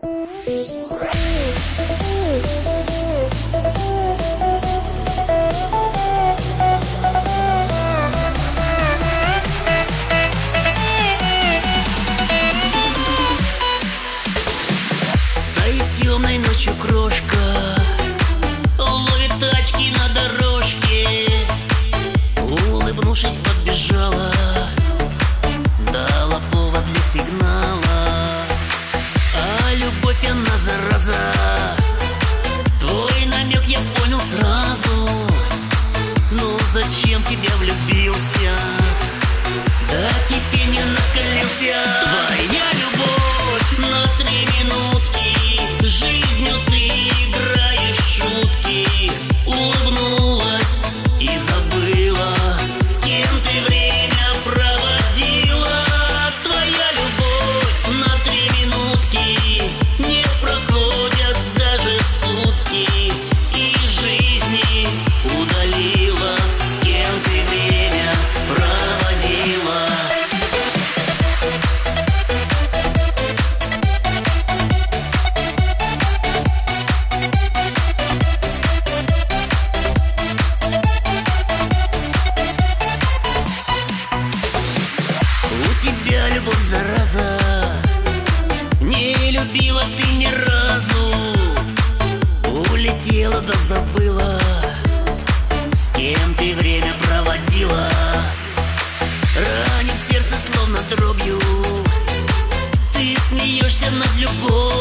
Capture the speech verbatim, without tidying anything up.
Стоит темной ночью крошка, ловит тачки на дорожке. Улыбнувшись, подбежала, дала повод для сигнала. А любовь она зараза, твой намек я понял сразу. Ну зачем в тебя влюбился, до кипения накалился. Твоя любовь на три минутки, жизнью ты играешь шутки. Улыбнулась и забыла, с кем ты время проводила. Твоя любовь на три минутки, не проходят даже сутки, и жизни удалила, с кем ты время проводила. У тебя любовь зараза, не любила ты ни разу. Улетела да забыла, с кем ты время проводила. Ранив сердце словно дробью, ты смеешься над любовью.